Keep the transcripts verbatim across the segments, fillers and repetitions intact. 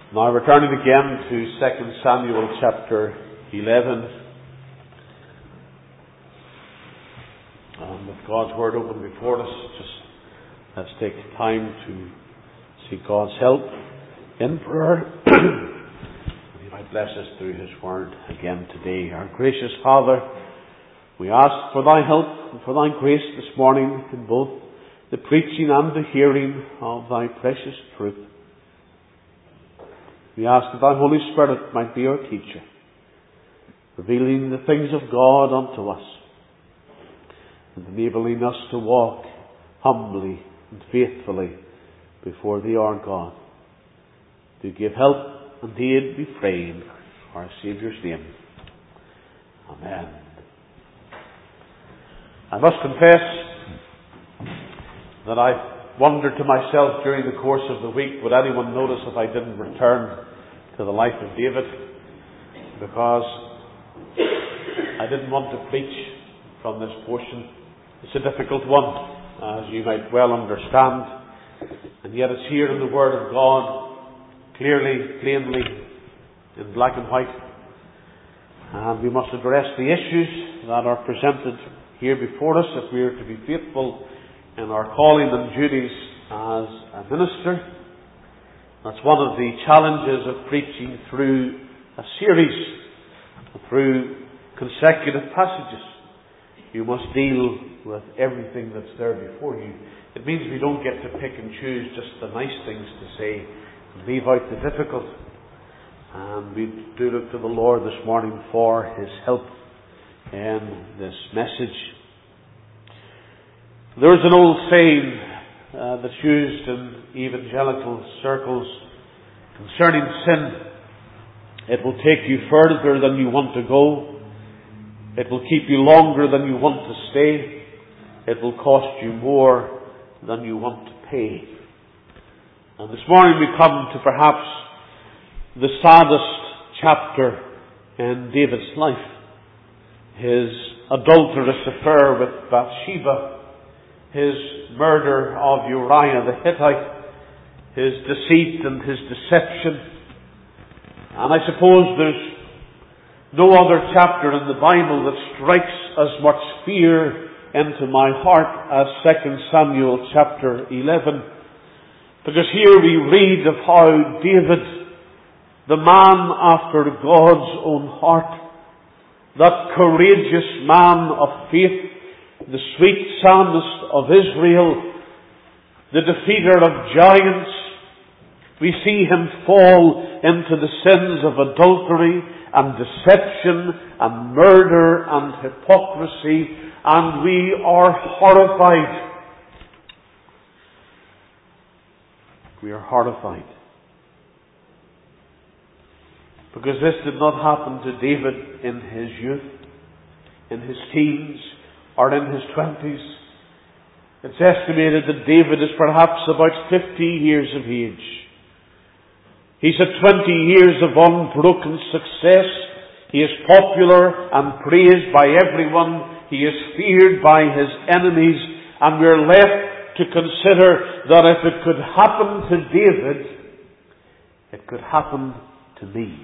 Now returning again to Second Samuel chapter eleven, and with God's Word open before us, just let's take time to seek God's help in prayer. He might bless us through His Word again today. Our gracious Father, we ask for Thy help and for Thy grace this morning in both the preaching and the hearing of Thy precious truth. We ask that Thy Holy Spirit might be our teacher, revealing the things of God unto us, and enabling us to walk humbly and faithfully before Thee, our God. To give help and aid, we pray in our Saviour's name. Amen. I must confess that I wondered to myself during the course of the week, would anyone notice if I didn't return to the life of David? Because I didn't want to preach from this portion. It's a difficult one, as you might well understand, and yet it's here in the Word of God, clearly, plainly, in black and white, and we must address the issues that are presented here before us if we are to be faithful in our calling and duties as a minister. That's one of the challenges of preaching through a series, through consecutive passages. You must deal with everything that's there before you. It means we don't get to pick and choose just the nice things to say and leave out the difficult. And we do look to the Lord this morning for His help in this message. There's an old saying uh, that's used in evangelical circles concerning sin. It will take you further than you want to go. It will keep you longer than you want to stay. It will cost you more than you want to pay. And this morning we come to perhaps the saddest chapter in David's life. His adulterous affair with Bathsheba, his murder of Uriah the Hittite, his deceit and his deception. And I suppose there's no other chapter in the Bible that strikes as much fear into my heart as Second Samuel chapter eleven. Because here we read of how David, the man after God's own heart, that courageous man of faith, the sweet psalmist of Israel, the defeater of giants, we see him fall into the sins of adultery and deception and murder and hypocrisy, and we are horrified. We are horrified. Because this did not happen to David in his youth, in his teens, or in his twenties. It's estimated that David is perhaps about fifty years of age. He's had twenty years of unbroken success. He is popular and praised by everyone. He is feared by his enemies. And we're left to consider that if it could happen to David, it could happen to me.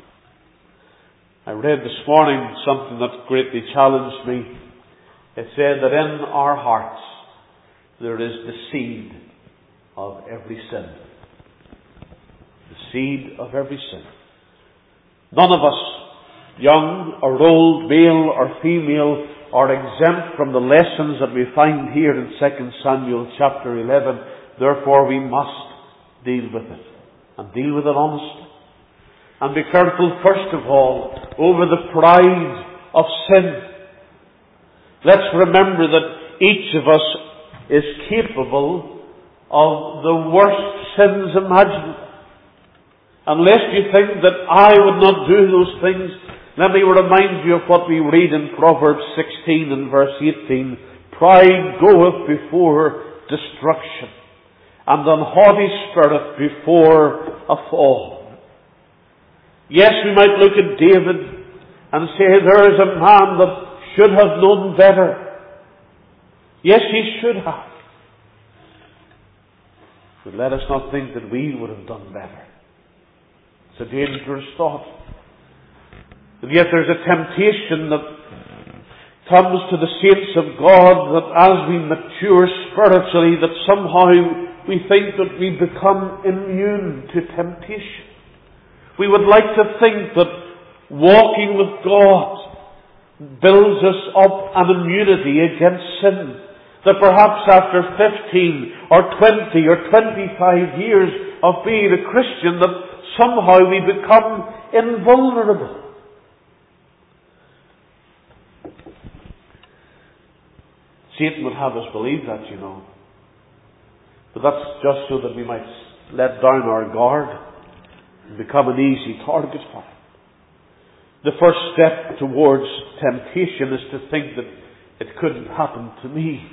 I read this morning something that greatly challenged me. It said that in our hearts there is the seed of every sin. The seed of every sin. None of us, young or old, male or female, are exempt from the lessons that we find here in Second Samuel chapter eleven. Therefore we must deal with it. And deal with it honestly. And be careful, first of all, over the pride of sin. Let's remember that each of us is capable of the worst sins imaginable. Unless you think that I would not do those things, let me remind you of what we read in Proverbs sixteen and verse eighteen. Pride goeth before destruction, and an haughty spirit before a fall. Yes, we might look at David and say there is a man that should have known better. Yes, he should have. But let us not think that we would have done better. It's a dangerous thought. And yet there's a temptation that comes to the saints of God that as we mature spiritually, that somehow we think that we become immune to temptation. We would like to think that walking with God builds us up an immunity against sin. That perhaps after fifteen or twenty or twenty-five years of being a Christian, that somehow we become invulnerable. Satan would have us believe that, you know. But that's just so that we might let down our guard and become an easy target for him. The first step towards temptation is to think that it couldn't happen to me.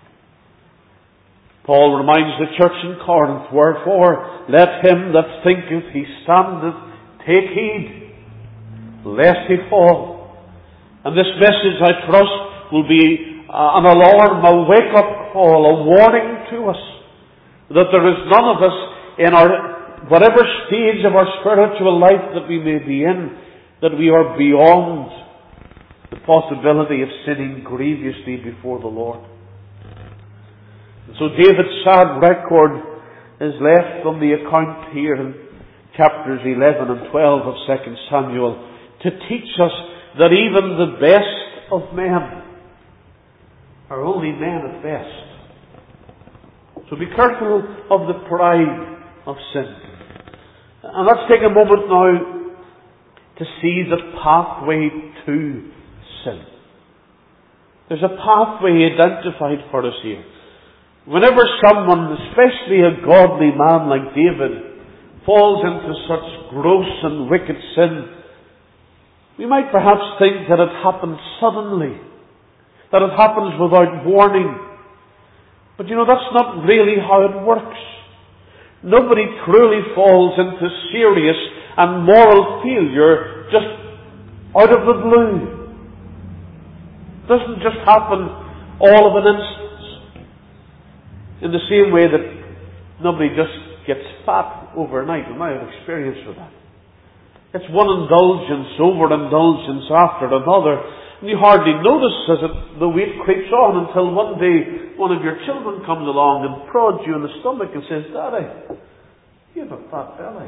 Paul reminds the church in Corinth, wherefore let him that thinketh he standeth take heed, lest he fall. And this message, I trust, will be an alarm, a wake-up call, a warning to us that there is none of us in our whatever stage of our spiritual life that we may be in, that we are beyond the possibility of sinning grievously before the Lord. And so David's sad record is left on the account here in chapters eleven and twelve of Second Samuel to teach us that even the best of men are only men at best. So be careful of the pride of sin. And let's take a moment now to see the pathway to sin. There's a pathway identified for us here. Whenever someone, especially a godly man like David, falls into such gross and wicked sin, we might perhaps think that it happens suddenly, that it happens without warning. But you know, that's not really how it works. Nobody truly falls into serious and moral failure just out of the blue. It doesn't just happen all of an instant. In the same way that nobody just gets fat overnight, and I have experience with that. It's one indulgence, overindulgence after another, and you hardly notice as it, the weight creeps on until one day one of your children comes along and prods you in the stomach and says, "Daddy, you have a fat belly."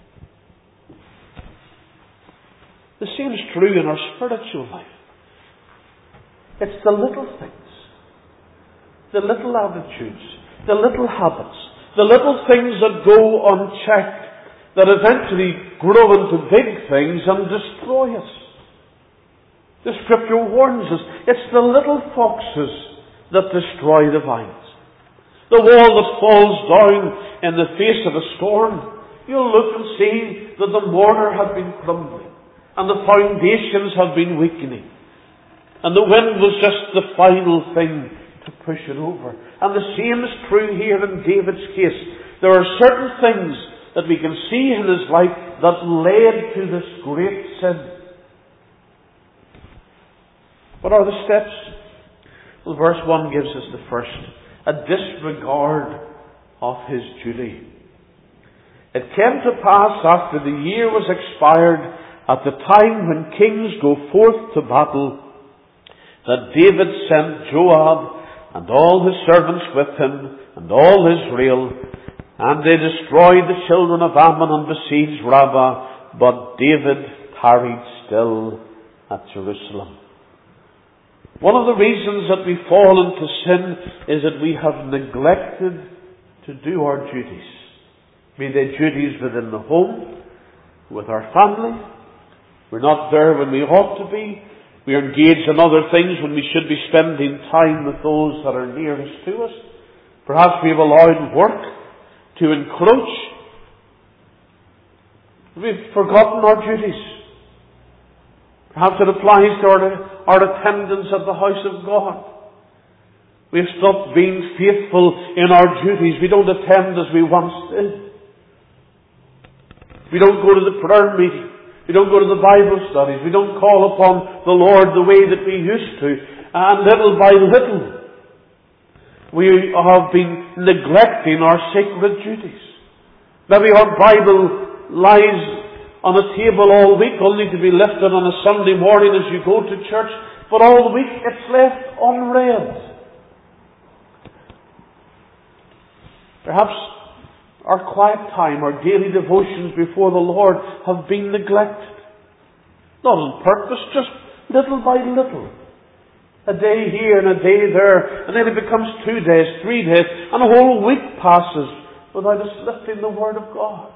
The same is true in our spiritual life. It's the little things, the little attitudes, the little habits, the little things that go unchecked that eventually grow into big things and destroy us. The Scripture warns us, it's the little foxes that destroy the vines. The wall that falls down in the face of a storm, you'll look and see that the mortar has been crumbling and the foundations have been weakening. And the wind was just the final thing to push it over. And the same is true here in David's case. There are certain things that we can see in his life that led to this great sin. What are the steps? Well, verse one gives us the first. A disregard of his duty. It came to pass after the year was expired, at the time when kings go forth to battle, that David sent Joab and all his servants with him and all Israel, and they destroyed the children of Ammon and besieged Rabbah, but David tarried still at Jerusalem. One of the reasons that we fall into sin is that we have neglected to do our duties. Be they duties within the home, with our family. We're not there when we ought to be. We are engaged in other things when we should be spending time with those that are nearest to us. Perhaps we have allowed work to encroach. We've forgotten our duties. Perhaps it applies to our, our attendance at the house of God. We've stopped being faithful in our duties. We don't attend as we once did. We don't go to the prayer meeting. We don't go to the Bible studies. We don't call upon the Lord the way that we used to. And little by little, we have been neglecting our sacred duties. Maybe our Bible lies on a table all week, only to be lifted on a Sunday morning as you go to church, but all week it's left unread. Perhaps our quiet time, our daily devotions before the Lord have been neglected. Not on purpose, just little by little. A day here and a day there, and then it becomes two days, three days, and a whole week passes without us lifting the Word of God.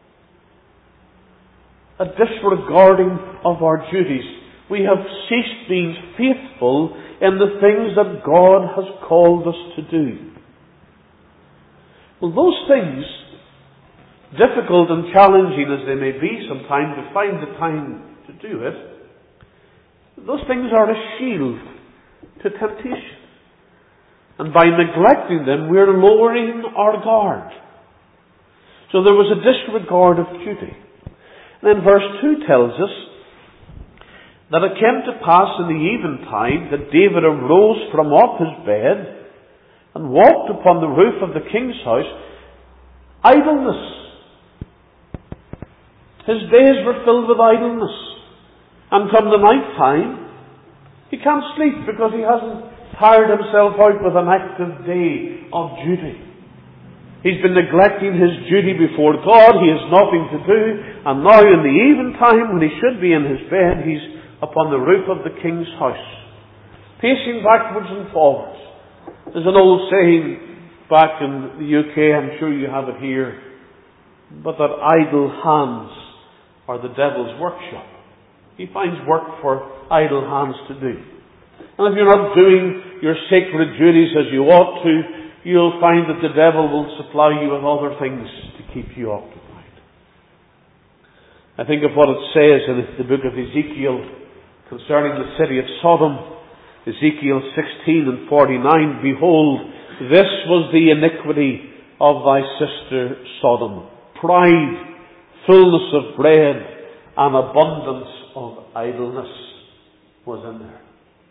A disregarding of our duties. We have ceased being faithful in the things that God has called us to do. Well, those things, difficult and challenging as they may be sometimes to find the time to do it, those things are a shield to temptation. And by neglecting them, we're lowering our guard. So there was a disregard of duty. And then verse two tells us that it came to pass in the eventide that David arose from off his bed and walked upon the roof of the king's house. Idleness. His days were filled with idleness. And come the night time, he can't sleep because he hasn't tired himself out with an active day of duty. He's been neglecting his duty before God. He has nothing to do. And now in the eventime, when he should be in his bed, he's upon the roof of the king's house, pacing backwards and forwards. There's an old saying back in the U K, I'm sure you have it here, but that idle hands are the devil's workshop. He finds work for idle hands to do. And if you're not doing your sacred duties as you ought to, you'll find that the devil will supply you with other things to keep you occupied. I think of what it says in the book of Ezekiel concerning the city of Sodom. Ezekiel sixteen and forty-nine, behold, this was the iniquity of thy sister Sodom. Pride, fullness of bread, and abundance of idleness was in there.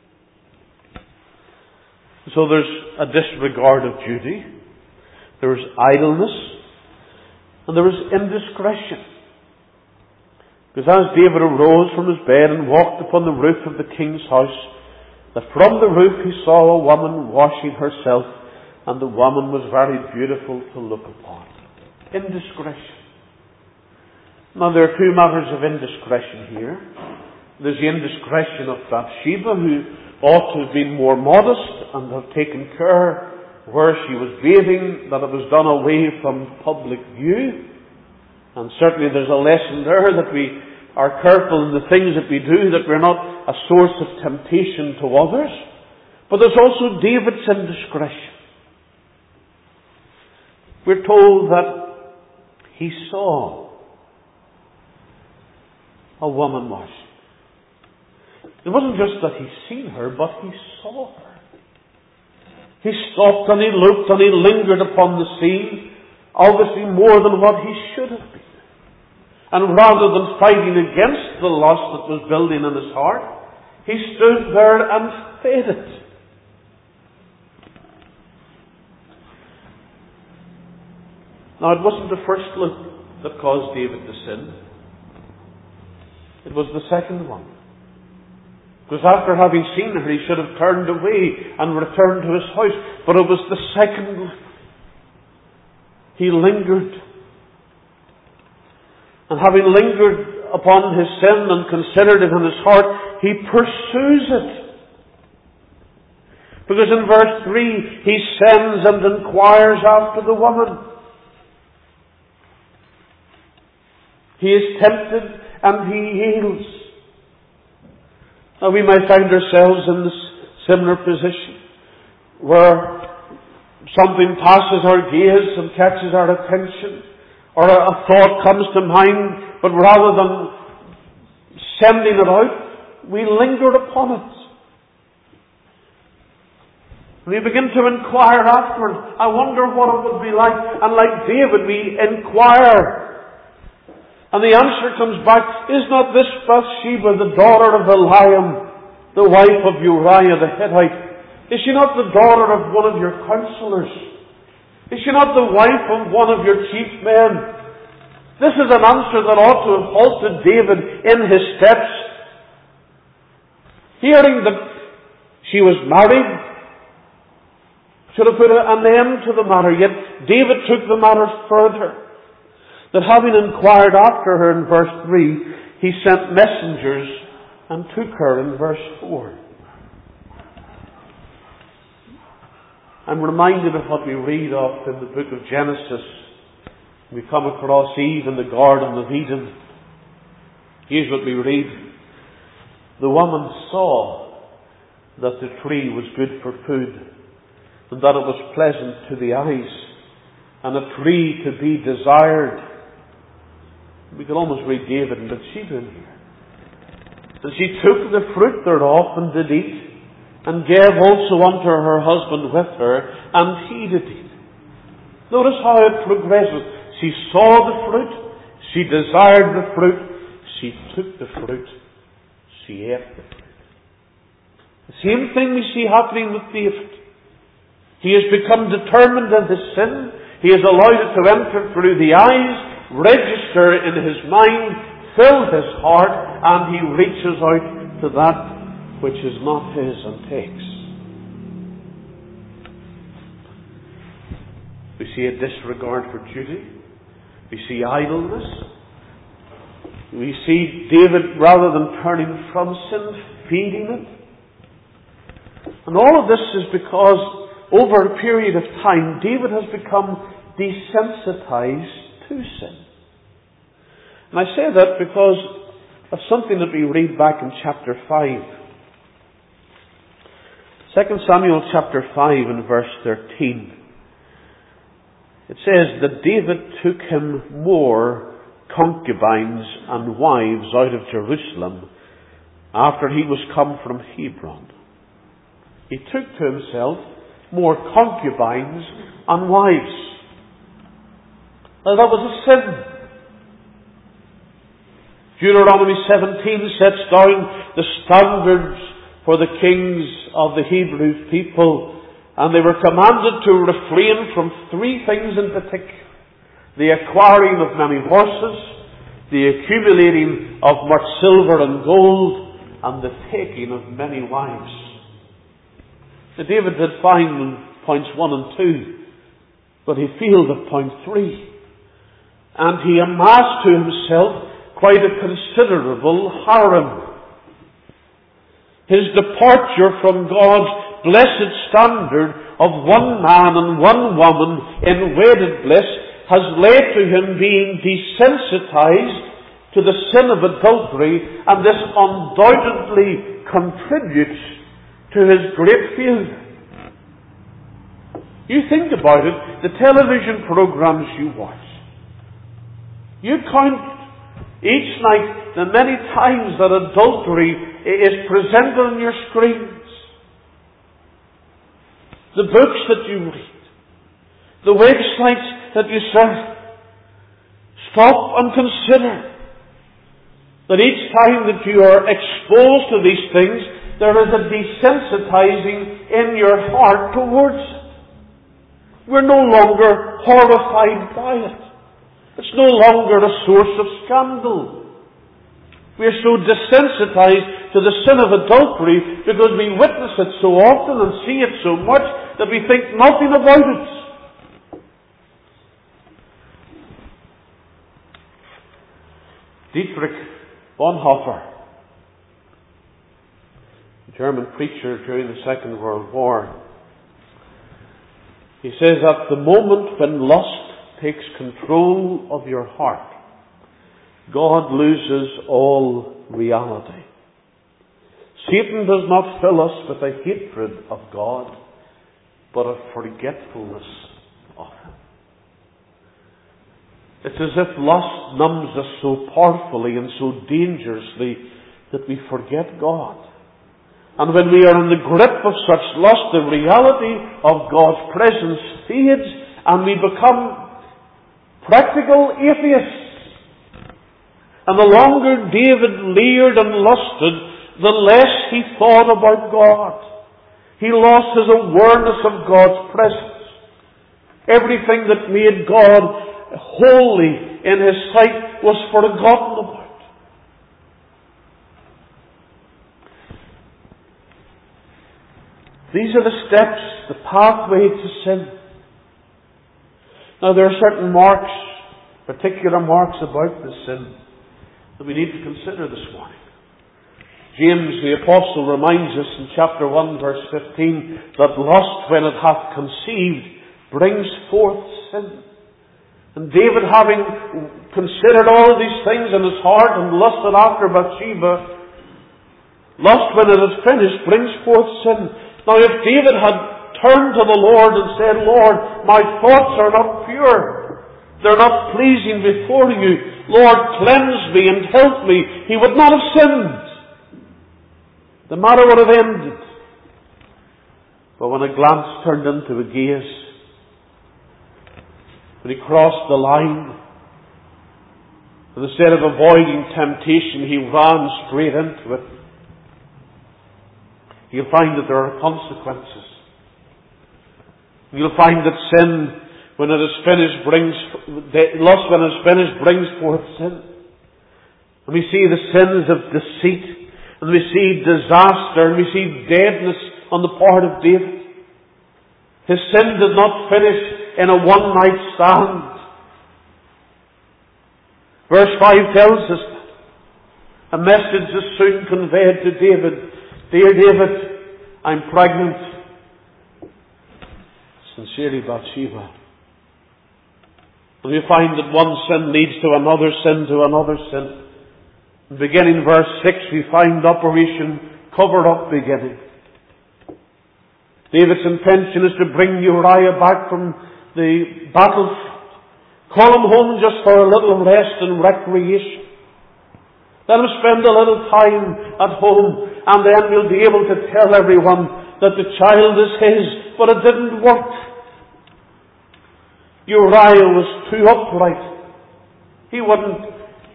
So there's a disregard of duty, there is idleness, and there is indiscretion. Because as David arose from his bed and walked upon the roof of the king's house, that from the roof he saw a woman washing herself, and the woman was very beautiful to look upon. Indiscretion. Now there are two matters of indiscretion here. There's the indiscretion of Bathsheba, who ought to have been more modest and have taken care where she was bathing, that it was done away from public view. And certainly there's a lesson there that we are careful in the things that we do, that we're not a source of temptation to others. But there's also David's indiscretion. We're told that he saw a woman washing. It wasn't just that he seen her, but he saw her. He stopped and he looked and he lingered upon the scene, obviously more than what he should have been. And rather than fighting against the lust that was building in his heart, he stood there and fed it. Now it wasn't the first look that caused David to sin. It was the second one. Because after having seen her, he should have turned away and returned to his house. But it was the second look. He lingered. And having lingered upon his sin and considered it in his heart, he pursues it. Because in verse three, he sends and inquires after the woman. He is tempted and he yields. Now we might find ourselves in this similar position where something passes our gaze and catches our attention, or a thought comes to mind, but rather than sending it out, we linger upon it. We begin to inquire after it. I wonder what it would be like. And like David, we inquire. And the answer comes back, is not this Bathsheba, the daughter of Eliam, the wife of Uriah the Hittite? Is she not the daughter of one of your counselors? Is she not the wife of one of your chief men? This is an answer that ought to have halted David in his steps. Hearing that she was married should have put an end to the matter, yet David took the matter further. That having inquired after her in verse three, he sent messengers and took her in verse four. I'm reminded of what we read of in the book of Genesis. We come across Eve in the Garden of Eden. Here's what we read. The woman saw that the tree was good for food, and that it was pleasant to the eyes, and a tree to be desired. We could almost read David and Bathsheba in here. And she took the fruit thereof and did eat, and gave also unto her husband with her, and he did eat. Notice how it progresses. She saw the fruit, she desired the fruit, she took the fruit, she ate the fruit. The same thing we see happening with David. He has become determined in his sin. He has allowed it to enter through the eyes, register in his mind, fill his heart, and he reaches out to that which is not his and takes. We see a disregard for duty. We see idleness. We see David, rather than turning from sin, feeding it. And all of this is because over a period of time, David has become desensitized to sin. And I say that because of something that we read back in chapter five. Second Samuel chapter five and verse thirteen. It says that David took him more concubines and wives out of Jerusalem after he was come from Hebron. He took to himself more concubines and wives. Now that was a sin. Deuteronomy seventeen sets down the standards for the kings of the Hebrew people, and they were commanded to refrain from three things in particular: the acquiring of many horses, the accumulating of much silver and gold, and the taking of many wives. Now, David did fine in points one and two, but he failed at point three. And he amassed to himself quite a considerable harem. His departure from God's blessed standard of one man and one woman in wedded bliss has led to him being desensitized to the sin of adultery, and this undoubtedly contributes to his great failure. You think about it, the television programs you watch. You count each night the many times that adultery is presented on your screens. The books that you read. The websites that you surf. Stop and consider that each time that you are exposed to these things, there is a desensitizing in your heart towards it. We're no longer horrified by it. It's no longer a source of scandal. We're so desensitized to the sin of adultery because we witness it so often and see it so much that we think nothing about it. Dietrich Bonhoeffer, a German preacher during the Second World War, he says, at the moment when lust takes control of your heart, God loses all reality. Satan does not fill us with a hatred of God, but a forgetfulness of Him. It's as if lust numbs us so powerfully and so dangerously that we forget God. And when we are in the grip of such lust, the reality of God's presence fades and we become practical atheists. And the longer David leered and lusted, the less he thought about God. He lost his awareness of God's presence. Everything that made God holy in his sight was forgotten about. These are the steps, the pathway to sin. Now there are certain marks, particular marks about the sin that we need to consider this morning. James the Apostle reminds us in chapter one verse fifteen that lust, when it hath conceived, brings forth sin. And David, having considered all of these things in his heart and lusted after Bathsheba, lust, when it is finished, brings forth sin. Now if David had turned to the Lord and said, Lord, my thoughts are not pure, they're not pleasing before you, Lord, cleanse me and help me, he would not have sinned. The matter would have ended. But when a glance turned into a gaze, when he crossed the line, and instead of avoiding temptation, he ran straight into it, you'll find that there are consequences. You'll find that sin, when it is finished, brings, lust when it is finished, brings forth sin. And we see the sins of deceit, and we see disaster, and we see deadness on the part of David. His sin did not finish in a one-night stand. Verse five tells us that. A message is soon conveyed to David. Dear David, I'm pregnant. Sincerely, Bathsheba. And we find that one sin leads to another sin to another sin. And beginning verse six, we find Operation Cover-Up beginning. David's intention is to bring Uriah back from the battlefield. Call him home just for a little rest and recreation. Let him spend a little time at home, and then we'll be able to tell everyone that the child is his. But it didn't work. Uriah was too upright. He wouldn't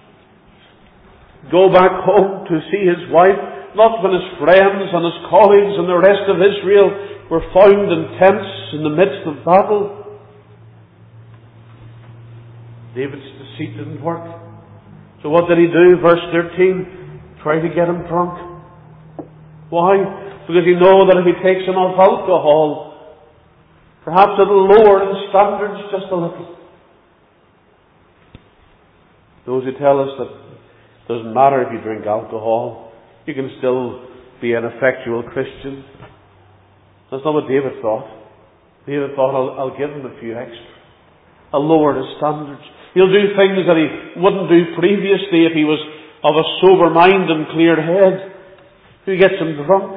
go back home to see his wife, not when his friends and his colleagues and the rest of Israel were found in tents in the midst of battle. David's deceit didn't work. So what did he do? Verse thirteen, try to get him drunk. Why? Because he knows that if he takes enough alcohol, perhaps it'll lower his standards just a little. Those who tell us that it doesn't matter if you drink alcohol, you can still be an effectual Christian. That's not what David thought. David thought, I'll, I'll give him a few extra. I'll lower his standards. He'll do things that he wouldn't do previously if he was of a sober mind and clear head. Who gets him drunk?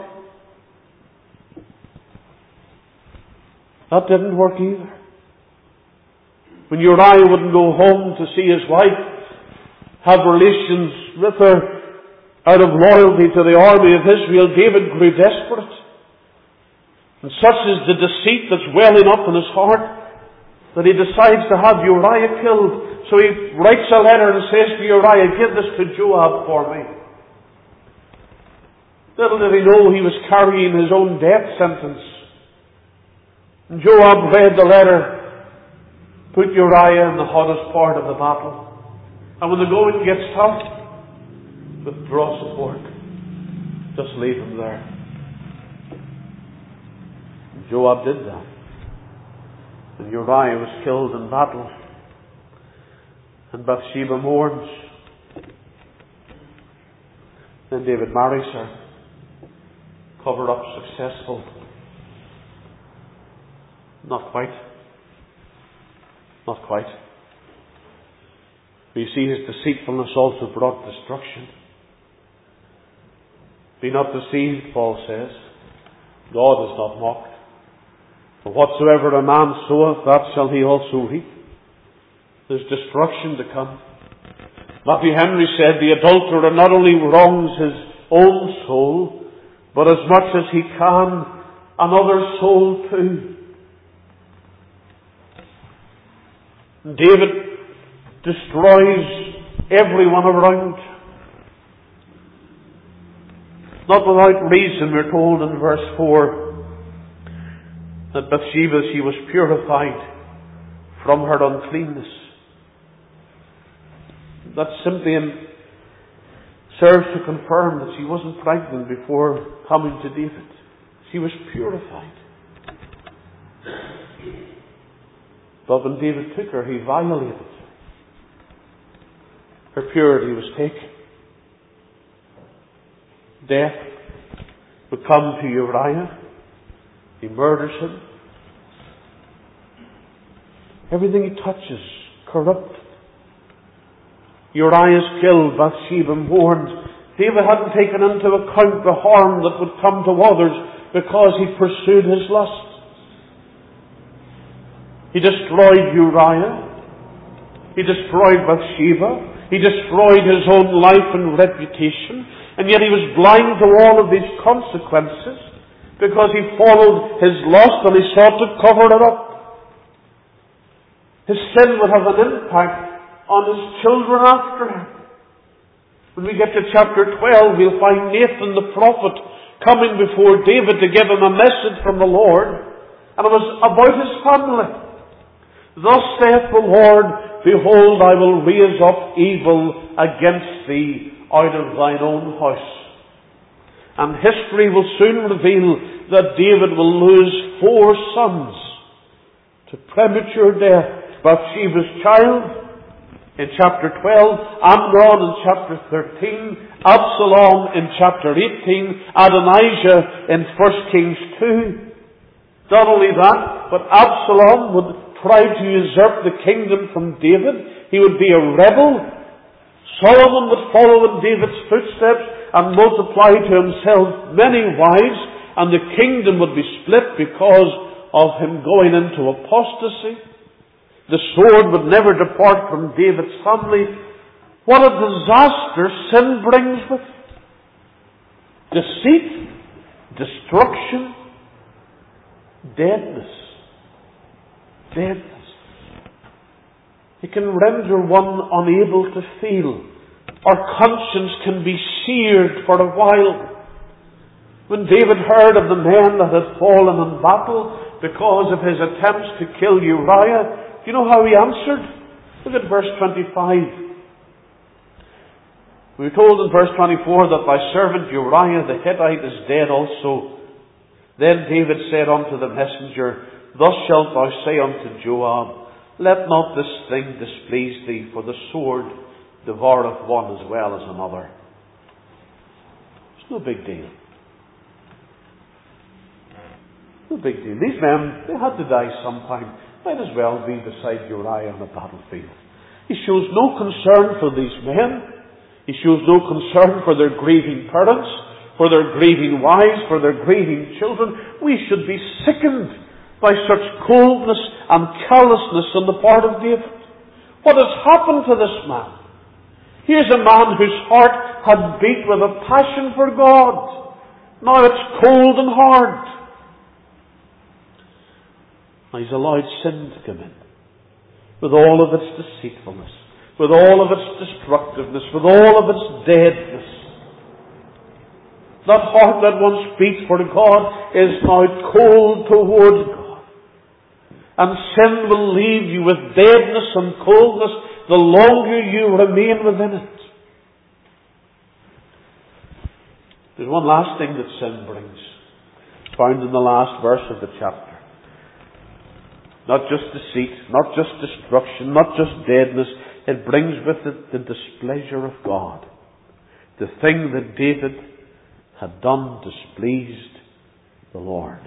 That didn't work either. When Uriah wouldn't go home to see his wife, have relations with her out of loyalty to the army of Israel, David grew desperate. And such is the deceit that's welling up in his heart that he decides to have Uriah killed. So he writes a letter and says to Uriah, give this to Joab for me. Little did he know he was carrying his own death sentence. And Joab read the letter, put Uriah in the hottest part of the battle. And when the going gets tough, withdraw support. Just leave him there. And Joab did that. And Uriah was killed in battle. And Bathsheba mourns. Then David marries her. Covered up, successful. Not quite. Not quite. But you see, his deceitfulness also brought destruction. Be not deceived, Paul says. God is not mocked. For whatsoever a man soweth, that shall he also reap. There's destruction to come. Matthew Henry said the adulterer not only wrongs his own soul, but as much as he can, another soul too. David destroys everyone around. Not without reason, we're told in verse four, that Bathsheba, she was purified from her uncleanness. That simply serves to confirm that she wasn't pregnant before coming to David. She was purified. But when David took her, he violated her. Her purity was taken. Death would come to Uriah. He murders him. Everything he touches, corrupted. Uriah is killed. Bathsheba mourned. David hadn't taken into account the harm that would come to others because he pursued his lust. He destroyed Uriah. He destroyed Bathsheba. He destroyed his own life and reputation. And yet he was blind to all of these consequences because he followed his lust and he sought to cover it up. His sin would have an impact on his children after him. When we get to chapter twelve, we'll find Nathan the prophet coming before David to give him a message from the Lord. And it was about his family. Thus saith the Lord, behold, I will raise up evil against thee out of thine own house. And history will soon reveal that David will lose four sons to premature death. Bathsheba's child in chapter twelve, Amnon in chapter thirteen, Absalom in chapter eighteen, Adonijah in First Kings two. Not only that, but Absalom would try to usurp the kingdom from David. He would be a rebel. Solomon would follow in David's footsteps and multiply to himself many wives, and the kingdom would be split because of him going into apostasy. The sword would never depart from David's family. What a disaster sin brings with it. Deceit, destruction, deadness. Deadness. It can render one unable to feel. Our conscience can be seared for a while. When David heard of the men that had fallen in battle because of his attempts to kill Uriah, do you know how he answered? Look at verse twenty-five. We are told in verse twenty-four that thy servant Uriah the Hittite is dead also. Then David said unto the messenger, thus shalt thou say unto Joab, let not this thing displease thee, for the sword devoureth one as well as another. It's no big deal. No big deal. These men, they had to die sometime. Might as well be beside Uriah on the battlefield. He shows no concern for these men. He shows no concern for their grieving parents, for their grieving wives, for their grieving children. We should be sickened by such coldness and callousness on the part of David. What has happened to this man? Here's a man whose heart had beat with a passion for God. Now it's cold and hard. He's allowed sin to come in, with all of its deceitfulness, with all of its destructiveness, with all of its deadness. That heart that once beat for God is now cold towards God. And sin will leave you with deadness and coldness the longer you remain within it. There's one last thing that sin brings, found in the last verse of the chapter. Not just deceit, not just destruction, not just deadness. It brings with it the displeasure of God. The thing that David had done displeased the Lord.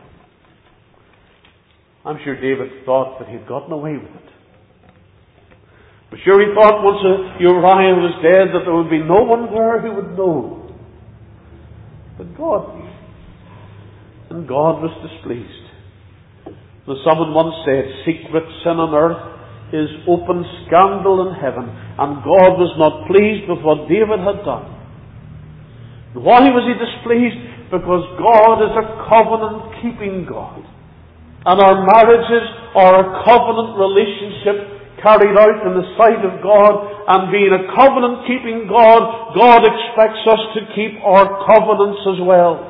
I'm sure David thought that he had gotten away with it. I'm sure he thought once Uriah was dead that there would be no one there who would know. But God knew. And God was displeased. As someone once said, secret sin on earth is open scandal in heaven. And God was not pleased with what David had done. Why was he displeased? Because God is a covenant-keeping God. And our marriages are a covenant relationship carried out in the sight of God. And being a covenant-keeping God, God expects us to keep our covenants as well.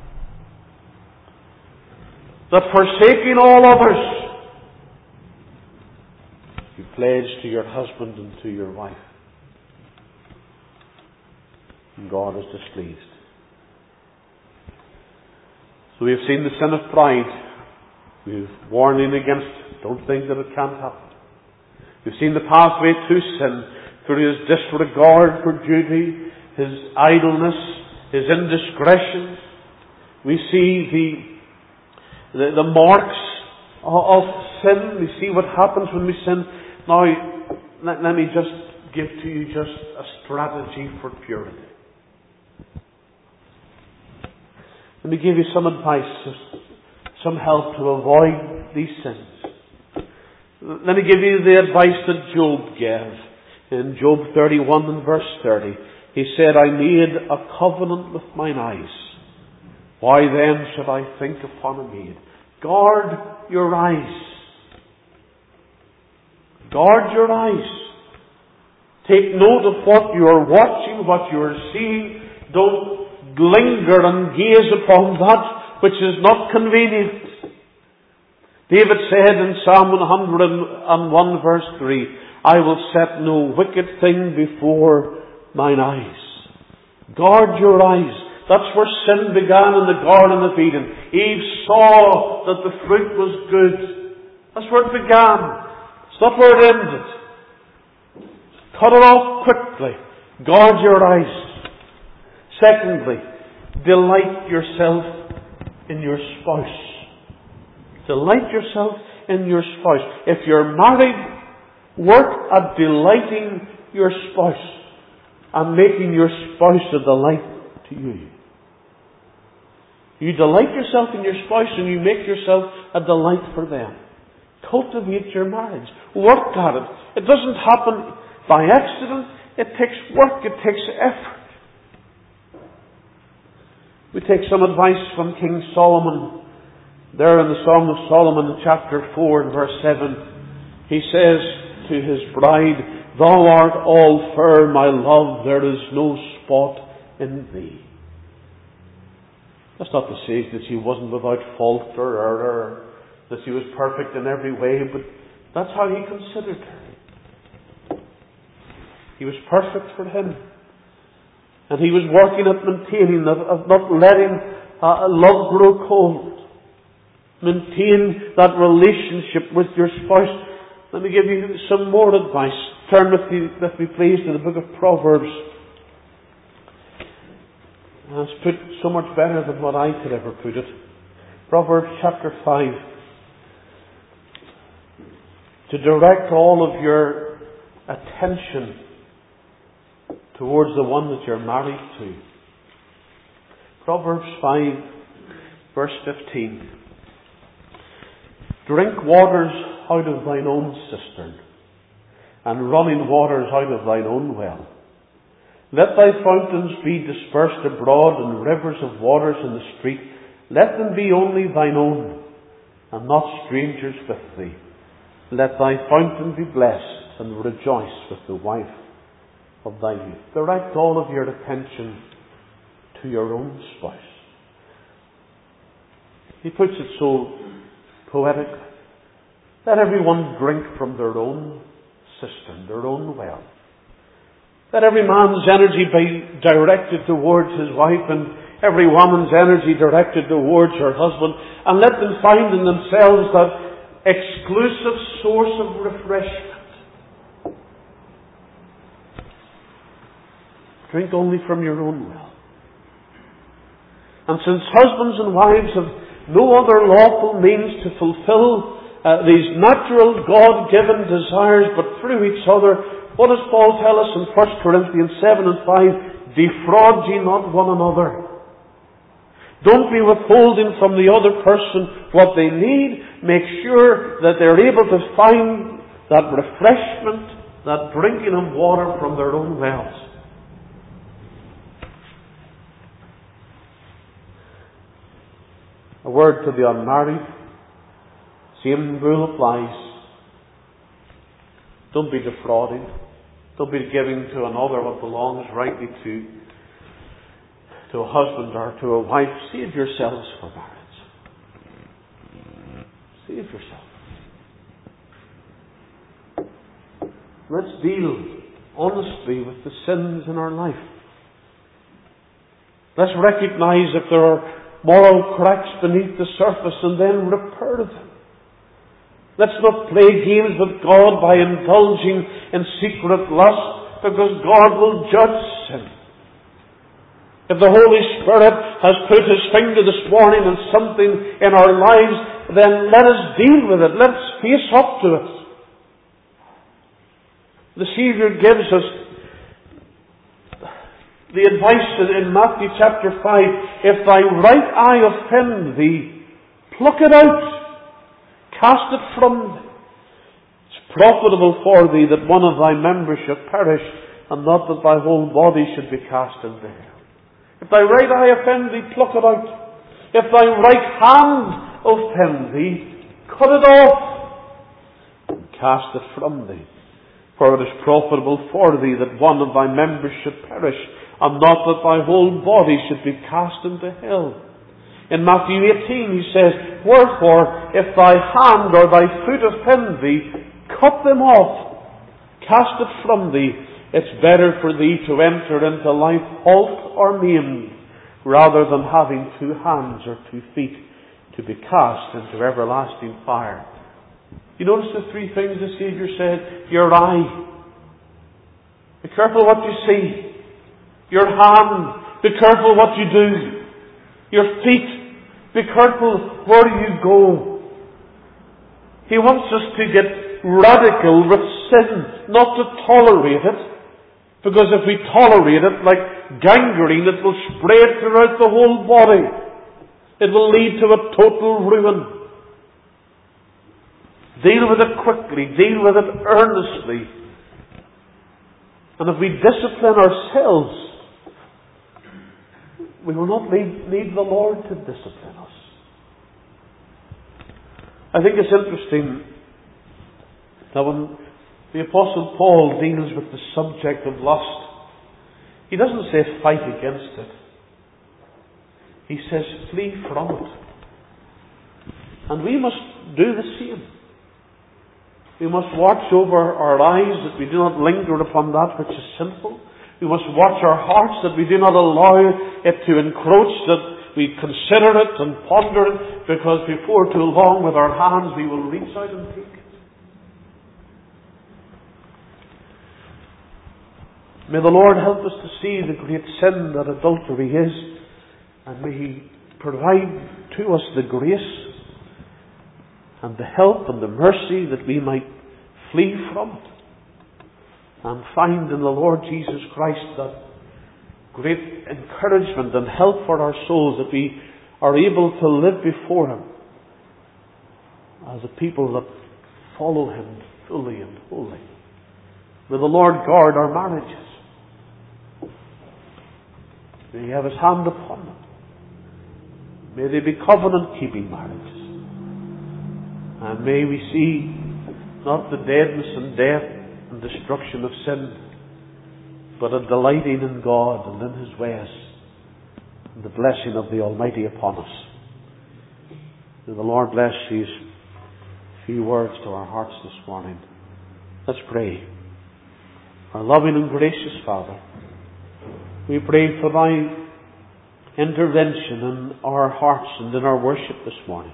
That forsaking all others, you pledge to your husband and to your wife and God is displeased. So we have seen the sin of pride. We've warning against it. Don't think that it can't happen. We've seen the pathway to sin through his disregard for duty, his idleness, his indiscretion. We see the, the, the marks of sin. We see what happens when we sin. Now, let, let me just give to you just a strategy for purity. Let me give you some advice, some help to avoid these sins. Let me give you the advice that Job gave in Job thirty-one and verse thirty. He said, I made a covenant with mine eyes. Why then should I think upon a maid? Guard your eyes. Guard your eyes. Take note of what you are watching, what you are seeing. Don't linger and gaze upon that which is not convenient. David said in Psalm one hundred one verse three, I will set no wicked thing before mine eyes. Guard your eyes. That's where sin began in the Garden of Eden. Eve saw that the fruit was good. That's where it began. It's not where it ended. Cut it off quickly. Guard your eyes. Secondly, delight yourself in your spouse. Delight yourself in your spouse. If you're married, work at delighting your spouse and making your spouse a delight to you. You delight yourself in your spouse and you make yourself a delight for them. Cultivate your marriage. Work at it. It doesn't happen by accident. It takes work. It takes effort. We take some advice from King Solomon. There in the Song of Solomon, chapter four and verse seven, he says to his bride, Thou art all fair, my love, there is no spot in thee. That's not to say that she wasn't without fault or error, that she was perfect in every way, but that's how he considered her. He was perfect for him. And he was working at maintaining, of, of not letting uh, love grow cold. Maintain that relationship with your spouse. Let me give you some more advice. Turn with me, with me please, to the book of Proverbs. And it's put so much better than what I could ever put it. Proverbs chapter five. To direct all of your attention towards the one that you're married to. Proverbs five, verse fifteen. Drink waters out of thine own cistern, and running waters out of thine own well. Let thy fountains be dispersed abroad, and rivers of waters in the street. Let them be only thine own, and not strangers with thee. Let thy fountain be blessed, and rejoice with the wife of thy youth. Direct all of your attention to your own spouse. He puts it so poetically. Let everyone drink from their own cistern, their own well. Let every man's energy be directed towards his wife, and every woman's energy directed towards her husband, and let them find in themselves that exclusive source of refreshment. Drink only from your own well. And since husbands and wives have no other lawful means to fulfill uh, these natural God-given desires but through each other, what does Paul tell us in First Corinthians seven and five? Defraud ye not one another. Don't be withholding from the other person what they need. Make sure that they're able to find that refreshment, that drinking of water from their own wells. A word to the unmarried. Same rule applies. Don't be defrauding. Don't be giving to another what belongs rightly to, to a husband or to a wife. Save yourselves for marriage. Save yourself. Let's deal honestly with the sins in our life. Let's recognize if there are moral cracks beneath the surface and then repair them. Let's not play games with God by indulging in secret lust, because God will judge sin. If the Holy Spirit has put His finger this morning on something in our lives, then let us deal with it. Let's face up to it. The Saviour gives us the advice in Matthew chapter five, if thy right eye offend thee, pluck it out, cast it from thee. It's profitable for thee that one of thy members should perish, and not that thy whole body should be cast into hell. If thy right eye offend thee, pluck it out. If thy right hand offend thee, cut it off, and cast it from thee. For it is profitable for thee that one of thy members should perish, and not that thy whole body should be cast into hell. In Matthew eighteen he says, wherefore, if thy hand or thy foot offend thee, cut them off, cast it from thee. It's better for thee to enter into life halt or maimed, rather than having two hands or two feet to be cast into everlasting fire. You notice the three things the Saviour said? Your eye. Be careful what you see. Your hand. Be careful what you do. Your feet. Be careful where you go. He wants us to get radical with sin, not to tolerate it. Because if we tolerate it like gangrene, it will spread throughout the whole body. It will lead to a total ruin. Deal with it quickly. Deal with it earnestly. And if we discipline ourselves, we will not need, need the Lord to discipline us. I think it's interesting that when the Apostle Paul deals with the subject of lust, he doesn't say fight against it. He says flee from it. And we must do the same. We must watch over our eyes that we do not linger upon that which is sinful. We must watch our hearts that we do not allow it to encroach, that we consider it and ponder it, because before too long with our hands we will reach out and take it. May the Lord help us to see the great sin that adultery is, and may He provide to us the grace and the help and the mercy that we might flee from it and find in the Lord Jesus Christ that great encouragement and help for our souls, that we are able to live before Him as a people that follow Him fully and wholly. May the Lord guard our marriages. May He have His hand upon them. May they be covenant-keeping marriages. And may we see not the deadness and death and destruction of sin, but a delighting in God and in His ways, and the blessing of the Almighty upon us. May the Lord bless these few words to our hearts this morning. Let's pray. Our loving and gracious Father, we pray for Thy intervention in our hearts and in our worship this morning.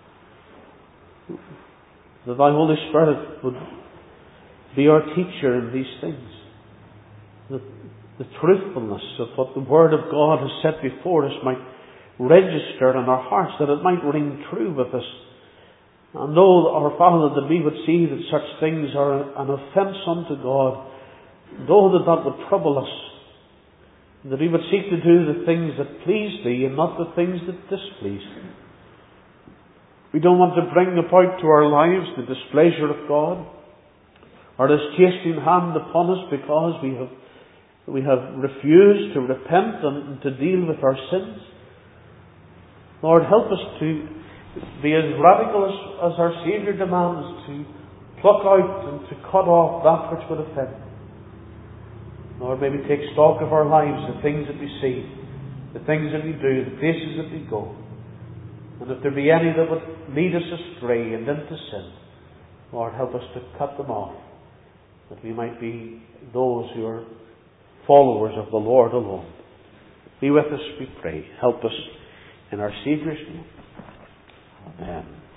That Thy Holy Spirit would be our teacher in these things. That the truthfulness of what the Word of God has set before us might register in our hearts, that it might ring true with us. And know, our Father, that we would see that such things are an offence unto God. Know that that would trouble us. That we would seek to do the things that please Thee and not the things that displease Thee. We don't want to bring about to our lives the displeasure of God, or His chastening hand upon us because we have we have refused to repent and, and to deal with our sins. Lord, help us to be as radical as, as our Saviour demands, to pluck out and to cut off that which would offend. Lord, may we take stock of our lives, the things that we see, the things that we do, the places that we go. And if there be any that would lead us astray and into sin, Lord, help us to cut them off, that we might be those who are followers of the Lord alone. Be with us, we pray. Help us in our Saviour's name. Amen.